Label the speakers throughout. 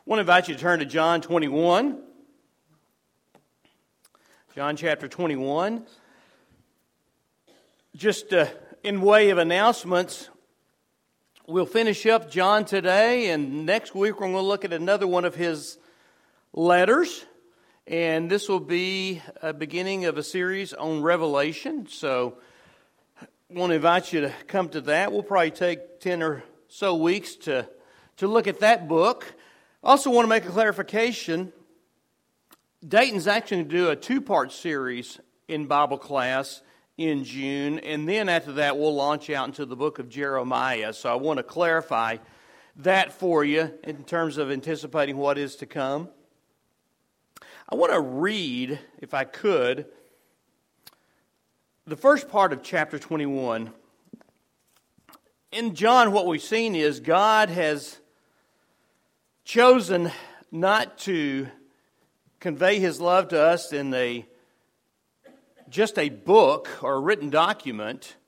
Speaker 1: want to invite you to turn to John 21. John chapter 21. Just in way of announcements, we'll finish up John today, and next week we're going to look at another one of his letters. And this will be a beginning of a series on Revelation. So I want to invite you to come to that. We'll probably take 10 or so weeks to look at that book. I also want to make a clarification. Dayton's actually going to do a two-part series in Bible class in June, and then after that we'll launch out into the book of Jeremiah. So I want to clarify that for you in terms of anticipating what is to come. I want to read, if I could, the first part of chapter 21. In John, what we've seen is God has chosen not to convey His love to us in just a book or a written document.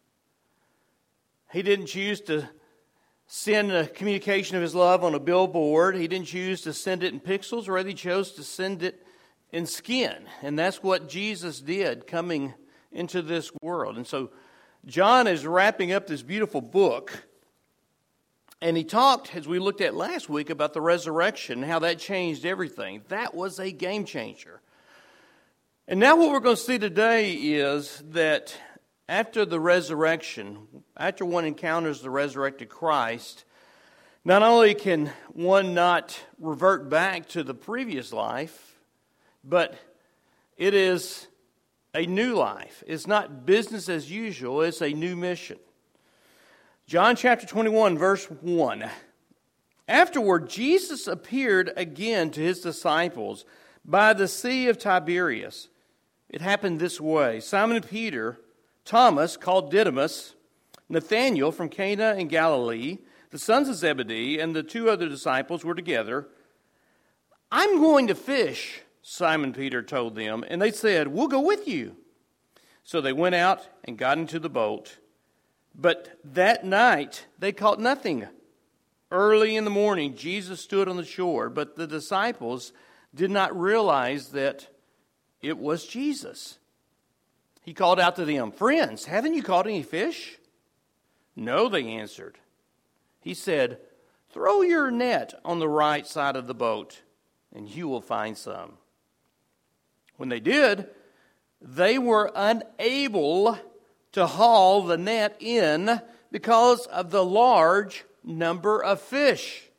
Speaker 1: He didn't choose to send a communication of His love on a billboard. He didn't choose to send it in pixels. Rather, He chose to send it in skin. And that's what Jesus did coming into this world. And so John is wrapping up this beautiful book. And he talked, as we looked at last week, about the resurrection, how that changed everything. That was a game changer. And now what we're going to see today is that after the resurrection, after one encounters the resurrected Christ, not only can one not revert back to the previous life, but it is a new life. It's not business as usual, it's a new mission. John chapter 21, verse 1. Afterward, Jesus appeared again to His disciples by the Sea of Tiberias. It happened this way. Simon Peter, Thomas, called Didymus, Nathanael from Cana in Galilee, the sons of Zebedee, and the two other disciples were together. "I'm going to fish," Simon Peter told them, and they said, "We'll go with you." So they went out and got into the boat. But that night they caught nothing. Early in the morning, Jesus stood on the shore, but the disciples did not realize that it was Jesus. He called out to them, "Friends, haven't you caught any fish?" "No," they answered. He said, "Throw your net on the right side of the boat, and you will find some." When they did, they were unable to haul the net in because of the large number of fish.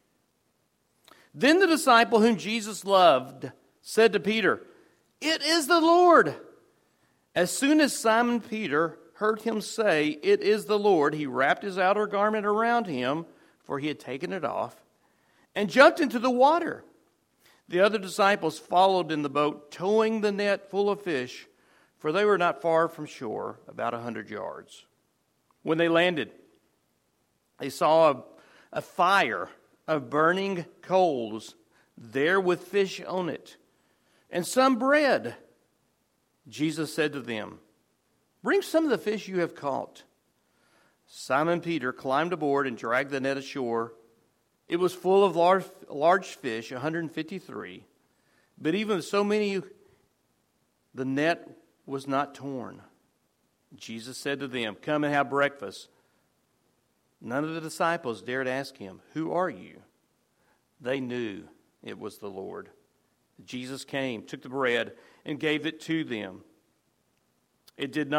Speaker 1: Then the disciple whom Jesus loved said to Peter, "It is the Lord." As soon as Simon Peter heard him say, "It is the Lord," he wrapped his outer garment around him, for he had taken it off, and jumped into the water. The other disciples followed in the boat, towing the net full of fish, for they were not far from shore, about 100 yards. When they landed, they saw a fire of burning coals there with fish on it, and some bread. Jesus said to them, "Bring some of the fish you have caught." Simon Peter climbed aboard and dragged the net ashore. It was full of large fish, 153. But even with so many, the net was not torn. Jesus said to them, "Come and have breakfast." None of the disciples dared ask him, "Who are you?" They knew it was the Lord. Jesus came, took the bread, and gave it to them. And did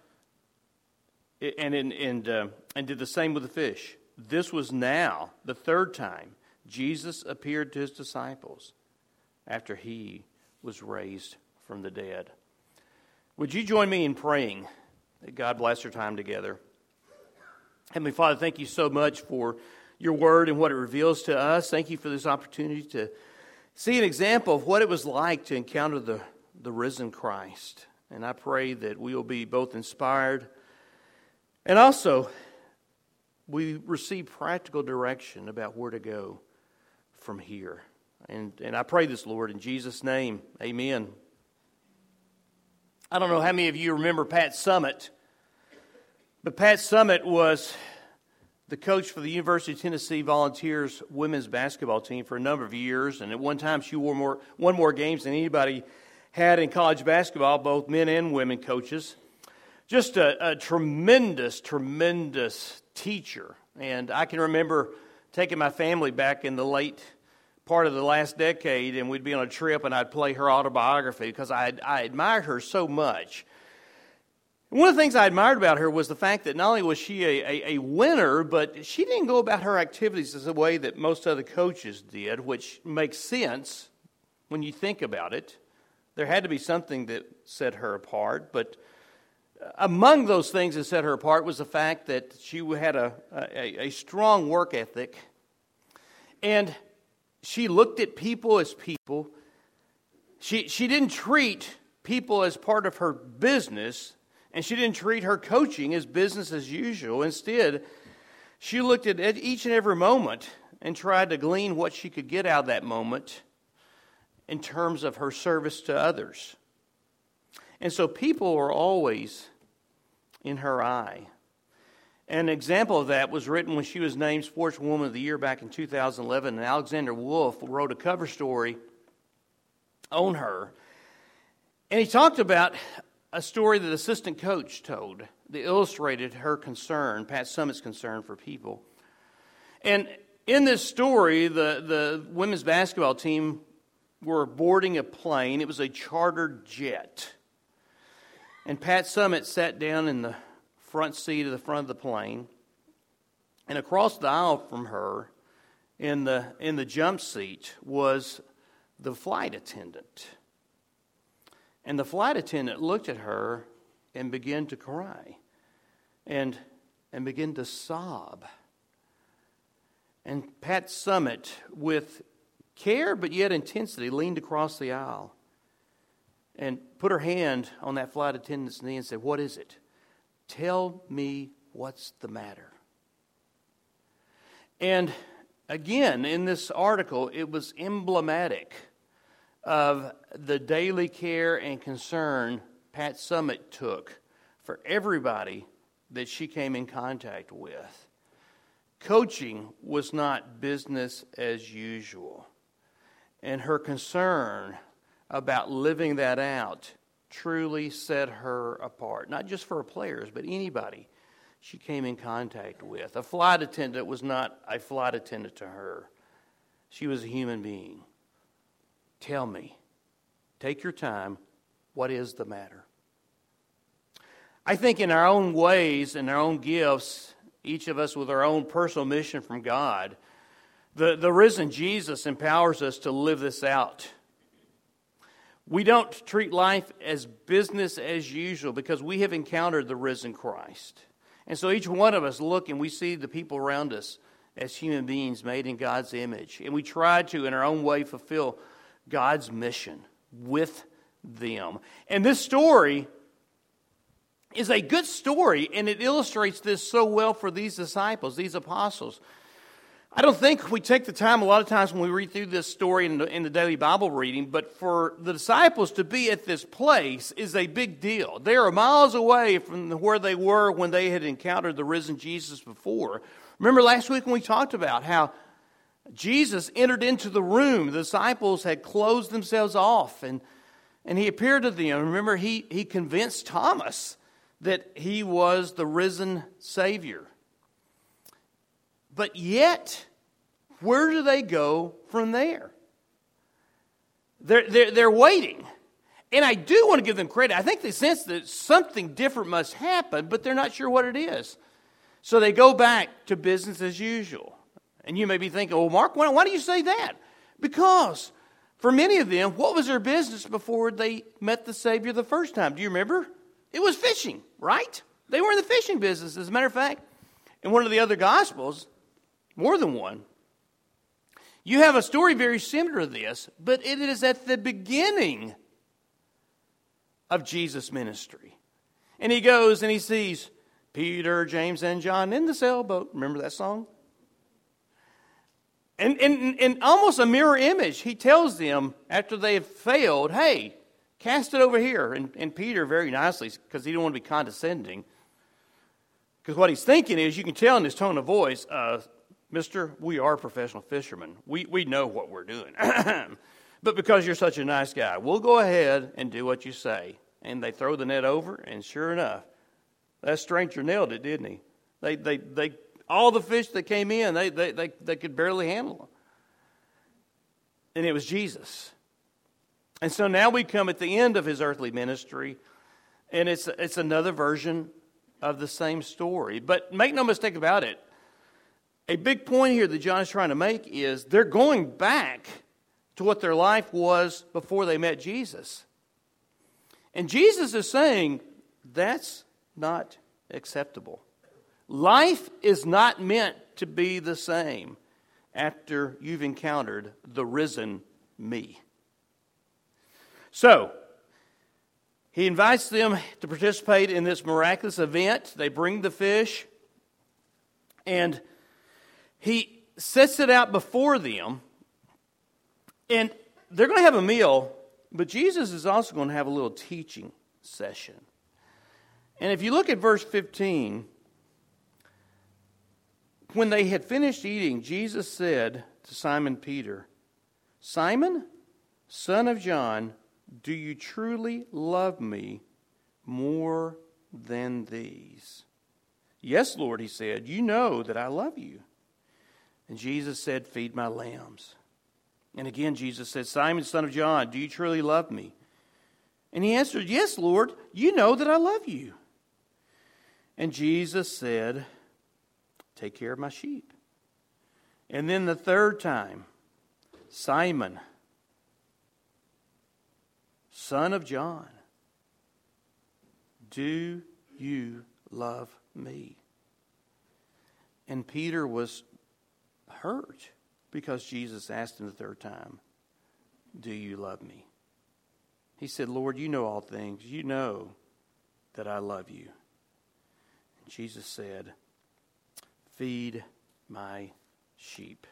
Speaker 1: the same with the fish. This was now the third time Jesus appeared to His disciples after He was raised from the dead. Would you join me in praying that God bless our time together? Heavenly Father, thank you so much for your word and what it reveals to us. Thank you for this opportunity to see an example of what it was like to encounter the risen Christ. And I pray that we will be both inspired and also we receive practical direction about where to go from here. And I pray this, Lord, in Jesus' name, amen. I don't know how many of you remember Pat Summitt, but Pat Summitt was the coach for the University of Tennessee Volunteers women's basketball team for a number of years, and at one time she won more games than anybody had in college basketball, both men and women coaches. Just a tremendous, tremendous teacher. And I can remember taking my family back in the late part of the last decade, and we'd be on a trip, and I'd play her autobiography because I admired her so much. One of the things I admired about her was the fact that not only was she a winner, but she didn't go about her activities as a way that most other coaches did, which makes sense when you think about it. There had to be something that set her apart, but among those things that set her apart was the fact that she had a strong work ethic, and she looked at people as people. She didn't treat people as part of her business, and she didn't treat her coaching as business as usual. Instead, she looked at each and every moment and tried to glean what she could get out of that moment in terms of her service to others. And so people are always in her eye. An example of that was written when she was named Sportswoman of the Year back in 2011, and Alexander Wolf wrote a cover story on her. And he talked about a story that assistant coach told that illustrated her concern, Pat Summitt's concern for people. And in this story, the women's basketball team were boarding a plane. It was a chartered jet. And Pat Summitt sat down in the front seat of the front of the plane. And across the aisle from her, in the jump seat, was the flight attendant. And the flight attendant looked at her and began to cry and began to sob. And Pat Summitt, with care but yet intensity, leaned across the aisle and put her hand on that flight attendant's knee and said, "What is it? Tell me what's the matter." And again, in this article, it was emblematic of the daily care and concern Pat Summitt took for everybody that she came in contact with. Coaching was not business as usual. And her concern about living that out truly set her apart. Not just for her players, but anybody she came in contact with. A flight attendant was not a flight attendant to her. She was a human being. Tell me, take your time, what is the matter? I think in our own ways and our own gifts, each of us with our own personal mission from God, the risen Jesus empowers us to live this out. We don't treat life as business as usual because we have encountered the risen Christ. And so each one of us look and we see the people around us as human beings made in God's image. And we try to, in our own way, fulfill God's mission with them. And this story is a good story, and it illustrates this so well for these disciples, these apostles. I don't think we take the time a lot of times when we read through this story in the daily Bible reading, but for the disciples to be at this place is a big deal. They are miles away from where they were when they had encountered the risen Jesus before. Remember last week when we talked about how Jesus entered into the room. The disciples had closed themselves off, and he appeared to them. Remember, he convinced Thomas that he was the risen Savior. But yet, where do they go from there? They're waiting. And I do want to give them credit. I think they sense that something different must happen, but they're not sure what it is. So they go back to business as usual. And you may be thinking, well, Mark, why do you say that? Because for many of them, what was their business before they met the Savior the first time? Do you remember? It was fishing, right? They were in the fishing business. As a matter of fact, in one of the other Gospels, more than one, you have a story very similar to this, but it is at the beginning of Jesus' ministry. And he goes and he sees Peter, James, and John in the sailboat. Remember that song? And in almost a mirror image, he tells them after they have failed, hey, cast it over here. And Peter, very nicely, because he didn't want to be condescending, Because what he's thinking is, you can tell in his tone of voice, Mister, we are professional fishermen. We know what we're doing. But because you're such a nice guy, we'll go ahead and do what you say. And they throw the net over, and sure enough, that stranger nailed it, didn't he? They all the fish that came in, they could barely handle them. And it was Jesus. And so now we come at the end of his earthly ministry, and it's another version of the same story. But make no mistake about it, a big point here that John is trying to make is they're going back to what their life was before they met Jesus. And Jesus is saying, that's not acceptable. Life is not meant to be the same after you've encountered the risen me. So, he invites them to participate in this miraculous event. They bring the fish, and he sets it out before them. And they're going to have a meal, but Jesus is also going to have a little teaching session. And if you look at verse 15, when they had finished eating, Jesus said to Simon Peter, Simon, son of John, do you truly love me more than these? Yes, Lord, he said, you know that I love you. And Jesus said, feed my lambs. And again, Jesus said, Simon, son of John, do you truly love me? And he answered, yes, Lord, you know that I love you. And Jesus said, take care of my sheep. And then the third time, Simon, son of John, do you love me? And Peter was hurt because Jesus asked him the third time, do you love me? He said, Lord, you know all things. You know that I love you. And Jesus said, feed my sheep.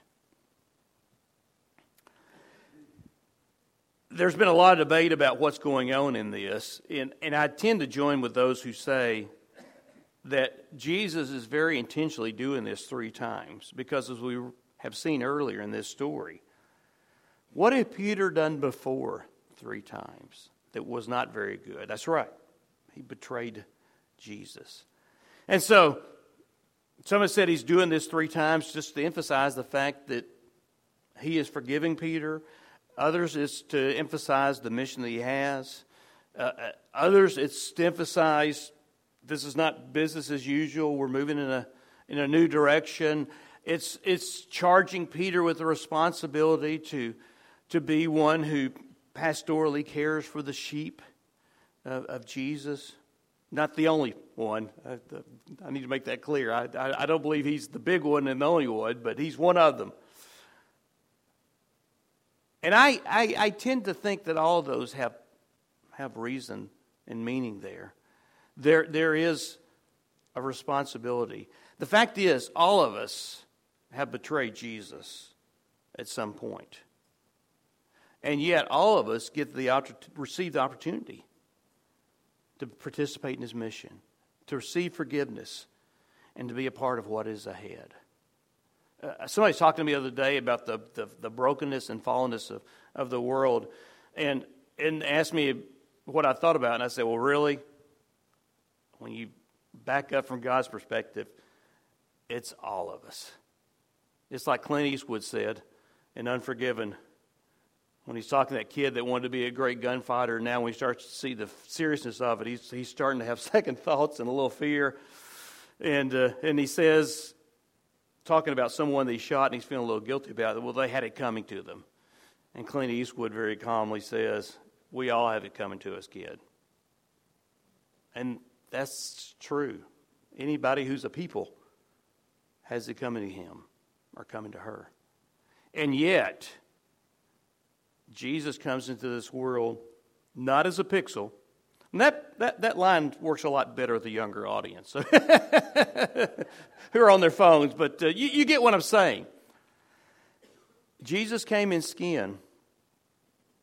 Speaker 1: There's been a lot of debate about what's going on in this, and I tend to join with those who say that Jesus is very intentionally doing this 3 times, because as we have seen earlier in this story, what had Peter done before 3 times that was not very good? That's right, he betrayed Jesus. And so, some have said he's doing this 3 times just to emphasize the fact that he is forgiving Peter. Others, it's to emphasize the mission that he has. Others, it's to emphasize this is not business as usual. We're moving in a new direction. It's charging Peter with the responsibility to be one who pastorally cares for the sheep of Jesus. Not the only one. I need to make that clear. I don't believe he's the big one and the only one, but he's one of them. And I tend to think that all of those have reason and meaning there. There is a responsibility. The fact is, all of us have betrayed Jesus at some point. And yet, all of us receive the opportunity to participate in his mission, to receive forgiveness, and to be a part of what is ahead. Somebody was talking to me the other day about the brokenness and fallenness of the world, and asked me what I thought about it. And I said, well, really? When you back up from God's perspective, it's all of us. It's like Clint Eastwood said in Unforgiven, when he's talking to that kid that wanted to be a great gunfighter. Now when he starts to see the seriousness of it, he's starting to have second thoughts and a little fear. And he says, talking about someone that he shot, and he's feeling a little guilty about it. Well, they had it coming to them. And Clint Eastwood very calmly says, we all have it coming to us, kid. And that's true. Anybody who's a people has it coming to him or coming to her. And yet, Jesus comes into this world not as a pixel. And that line works a lot better with the younger audience who are on their phones, but you get what I'm saying. Jesus came in skin,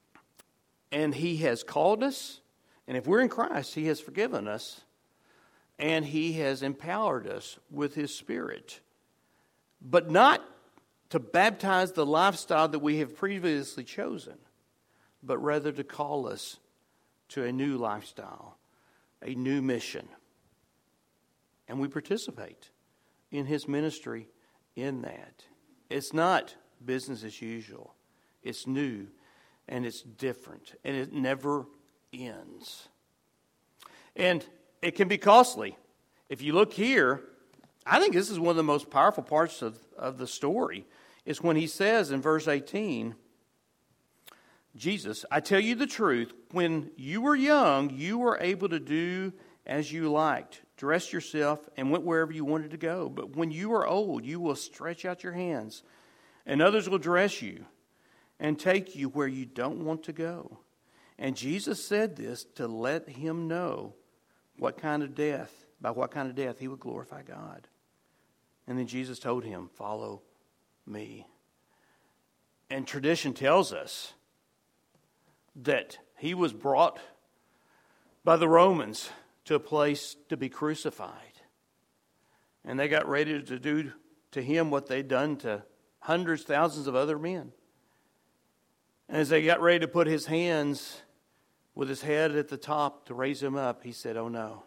Speaker 1: and he has called us, and if we're in Christ, he has forgiven us, and He has empowered us with His Spirit. But not to baptize the lifestyle that we have previously chosen, but rather to call us to a new lifestyle, a new mission. And we participate in His ministry in that. It's not business as usual. It's new and it's different, and it never ends. And it can be costly. If you look here, I think this is one of the most powerful parts of the story, is when He says in verse 18, Jesus, I tell you the truth, when you were young, you were able to do as you liked, dress yourself, and went wherever you wanted to go. But when you are old, you will stretch out your hands, and others will dress you and take you where you don't want to go. And Jesus said this to let him know by what kind of death he would glorify God. And then Jesus told him, follow me. And tradition tells us that he was brought by the Romans to a place to be crucified. And they got ready to do to him what they'd done to hundreds, thousands of other men. And as they got ready to put his hands with his head at the top to raise him up, he said, oh no,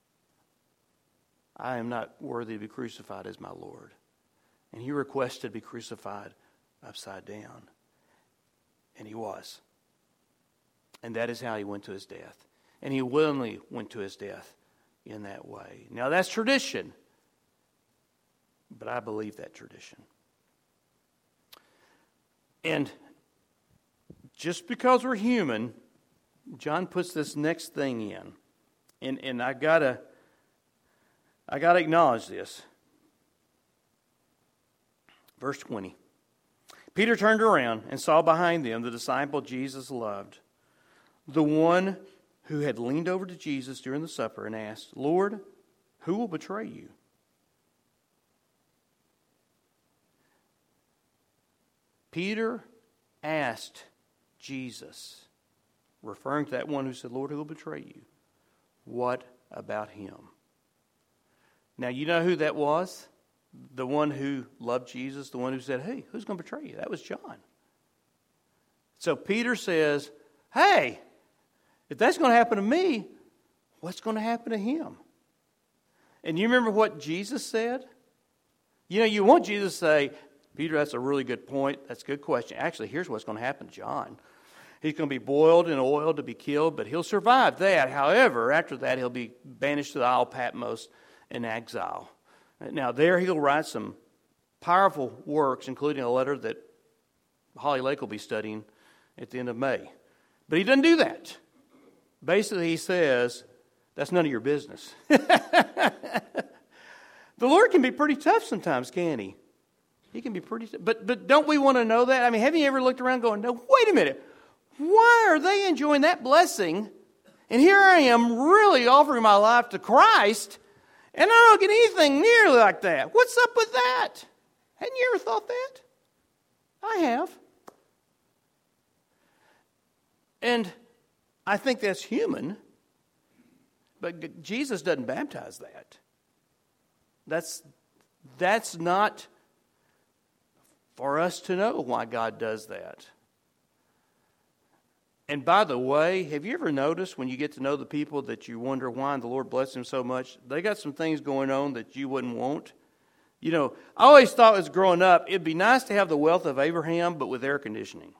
Speaker 1: I am not worthy to be crucified as my Lord. And he requested to be crucified upside down. And he was. And that is how he went to his death. And he willingly went to his death in that way. Now that's tradition. But I believe that tradition. And just because we're human, John puts this next thing in. And I gotta acknowledge this. Verse 20. Peter turned around and saw behind them the disciple Jesus loved, the one who had leaned over to Jesus during the supper and asked, Lord, who will betray you? Peter asked Jesus, referring to that one who said, Lord, who will betray you? What about him? Now, you know who that was? The one who loved Jesus, the one who said, hey, who's going to betray you? That was John. So Peter says, hey, if that's going to happen to me, what's going to happen to him? And you remember what Jesus said? You know, you want Jesus to say, Peter, that's a really good point. That's a good question. Actually, here's what's going to happen to John. He's going to be boiled in oil to be killed, but he'll survive that. However, after that, he'll be banished to the Isle of Patmos in exile. Now, there he'll write some powerful works, including a letter that Holly Lake will be studying at the end of May. But he doesn't do that. Basically, he says, that's none of your business. The Lord can be pretty tough sometimes, can't he? He can be pretty tough. But don't we want to know that? I mean, have you ever looked around going, no, wait a minute. Why are they enjoying that blessing? And here I am really offering my life to Christ, and I don't get anything nearly like that. What's up with that? Hadn't you ever thought that? I have. And I think that's human, but Jesus doesn't baptize that. That's not for us to know why God does that. And by the way, have you ever noticed when you get to know the people that you wonder why the Lord blessed them so much? They got some things going on that you wouldn't want. You know, I always thought as growing up, it'd be nice to have the wealth of Abraham, but with air conditioning.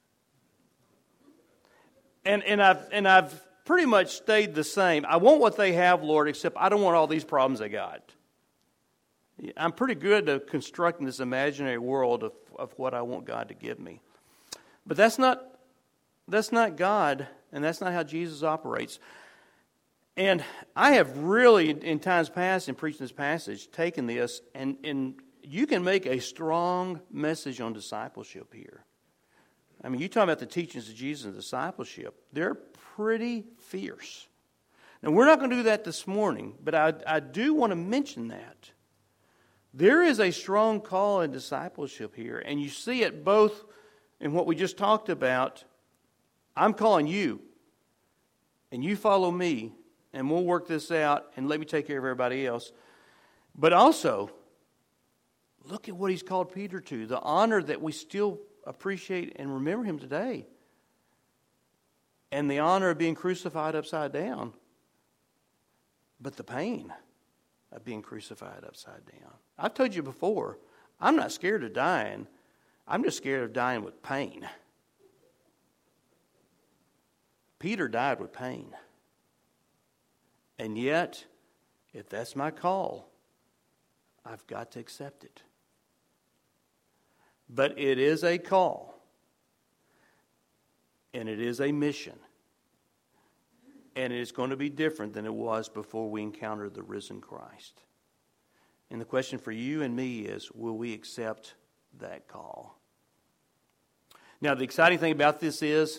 Speaker 1: And I've pretty much stayed the same. I want what they have, Lord, except I don't want all these problems they got. I'm pretty good at constructing this imaginary world of what I want God to give me. But that's not God, and that's not how Jesus operates. And I have really, in times past, in preaching this passage, taken this, and you can make a strong message on discipleship here. I mean, you talk about the teachings of Jesus and discipleship. They're pretty fierce. Now, we're not going to do that this morning, but I do want to mention that. There is a strong call in discipleship here, and you see it both in what we just talked about. I'm calling you, and you follow me, and we'll work this out, and let me take care of everybody else. But also, look at what he's called Peter to, the honor that we still appreciate and remember him today. And the honor of being crucified upside down. But the pain of being crucified upside down. I've told you before, I'm not scared of dying. I'm just scared of dying with pain. Peter died with pain. And yet, if that's my call, I've got to accept it. But it is a call. And it is a mission. And it is going to be different than it was before we encountered the risen Christ. And the question for you and me is, will we accept that call? Now, the exciting thing about this is,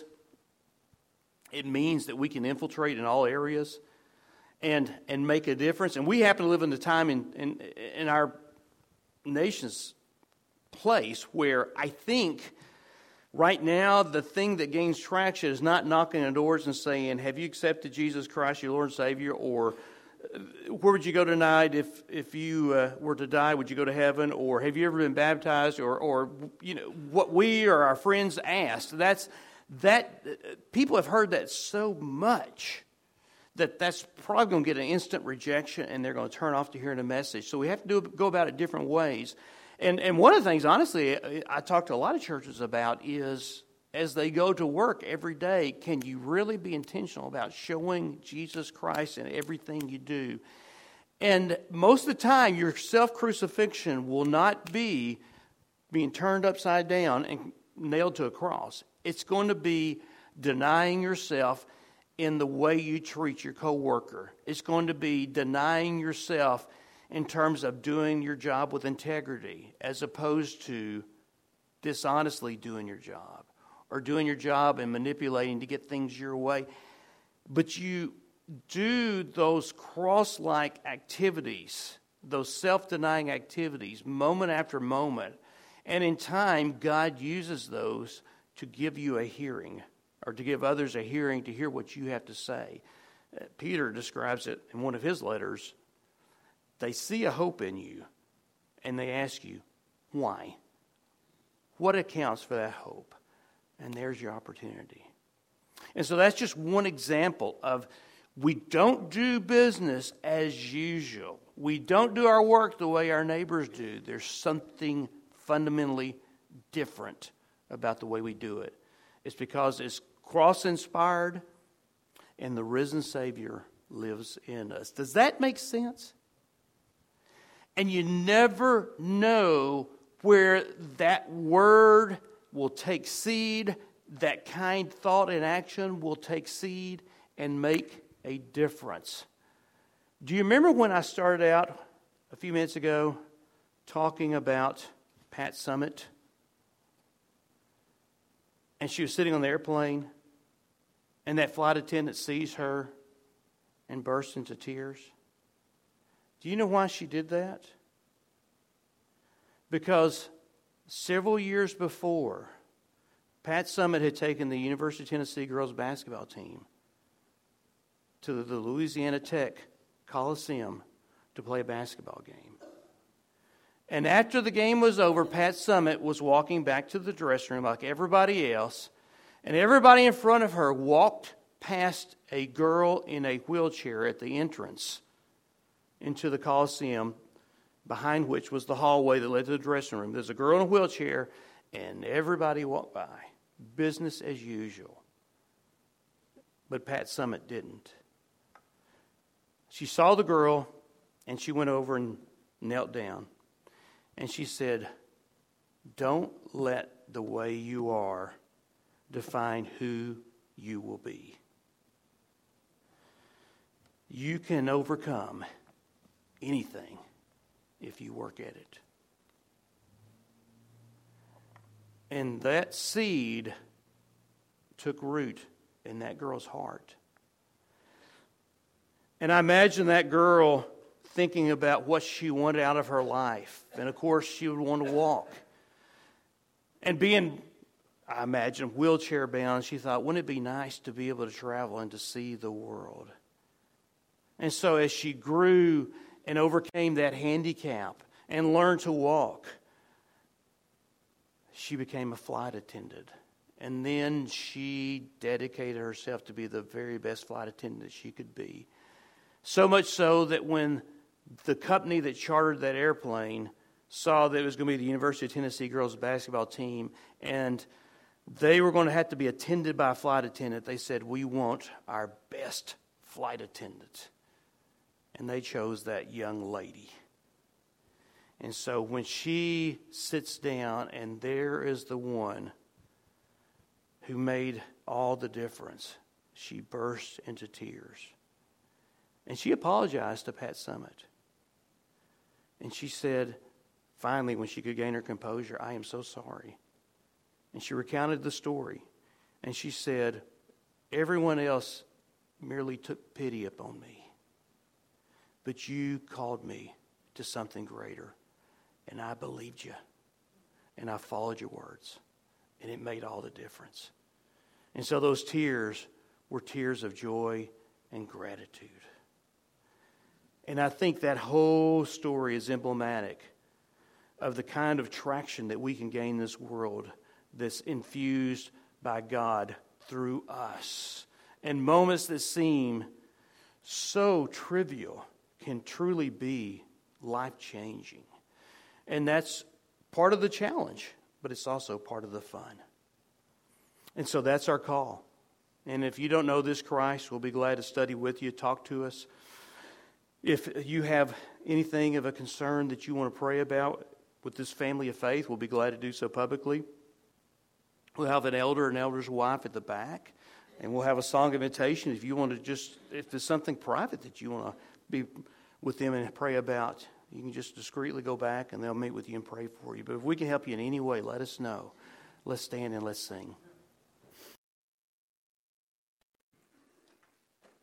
Speaker 1: it means that we can infiltrate in all areas and make a difference. And we happen to live in the time in our nation's place where I think right now the thing that gains traction is not knocking on doors and saying, have you accepted Jesus Christ, your Lord and Savior? Or where would you go tonight if you were to die? Would you go to heaven? Or have you ever been baptized? Or you know what we or our friends asked. That people have heard that so much that's probably going to get an instant rejection, and they're going to turn off to hearing a message. So we have to go about it different ways. And one of the things, honestly, I talk to a lot of churches about is, as they go to work every day, can you really be intentional about showing Jesus Christ in everything you do? And most of the time, your self-crucifixion will not be being turned upside down and nailed to a cross. It's going to be denying yourself in the way you treat your coworker. It's going to be denying yourself in terms of doing your job with integrity, as opposed to dishonestly doing your job, or doing your job and manipulating to get things your way. But you do those cross-like activities, those self-denying activities, moment after moment, and in time, God uses those to give you a hearing, or to give others a hearing to hear what you have to say. Peter describes it in one of his letters. They see a hope in you, and they ask you, why? What accounts for that hope? And there's your opportunity. And so that's just one example of, we don't do business as usual. We don't do our work the way our neighbors do. There's something fundamentally different about the way we do it. It's because it's cross-inspired and the risen Savior lives in us. Does that make sense? And you never know where that word will take seed, that kind thought and action will take seed and make a difference. Do you remember when I started out a few minutes ago talking about Pat Summitt? And she was sitting on the airplane, and that flight attendant sees her and bursts into tears. Do you know why she did that? Because several years before, Pat Summitt had taken the University of Tennessee girls basketball team to the Louisiana Tech Coliseum to play a basketball game. And after the game was over, Pat Summitt was walking back to the dressing room like everybody else, and everybody in front of her walked past a girl in a wheelchair at the entrance into the Coliseum, behind which was the hallway that led to the dressing room. There's a girl in a wheelchair, and everybody walked by. Business as usual. But Pat Summitt didn't. She saw the girl, and she went over and knelt down. And she said, don't let the way you are define who you will be. You can overcome anything if you work at it. And that seed took root in that girl's heart. And I imagine that girl thinking about what she wanted out of her life. And of course, she would want to walk. And being, I imagine, wheelchair bound, she thought, wouldn't it be nice to be able to travel and to see the world? And so as she grew and overcame that handicap and learned to walk, she became a flight attendant. And then she dedicated herself to be the very best flight attendant that she could be. So much so that when the company that chartered that airplane saw that it was going to be the University of Tennessee girls basketball team, and they were going to have to be attended by a flight attendant, they said, "We want our best flight attendant." And they chose that young lady. And so when she sits down, and there is the one who made all the difference, she bursts into tears. And she apologized to Pat Summitt. And she said, finally, when she could gain her composure, "I am so sorry." And she recounted the story. And she said, "Everyone else merely took pity upon me. But you called me to something greater. And I believed you. And I followed your words. And it made all the difference." And so those tears were tears of joy and gratitude. And I think that whole story is emblematic of the kind of traction that we can gain in this world that's infused by God through us. And moments that seem so trivial can truly be life-changing. And that's part of the challenge, but it's also part of the fun. And so that's our call. And if you don't know this Christ, we'll be glad to study with you, talk to us. If you have anything of a concern that you want to pray about with this family of faith, we'll be glad to do so publicly. We'll have an elder and elder's wife at the back, and we'll have a song of invitation. If you want to if there's something private that you want to be with them and pray about, you can just discreetly go back and they'll meet with you and pray for you. But if we can help you in any way, let us know. Let's stand and let's sing.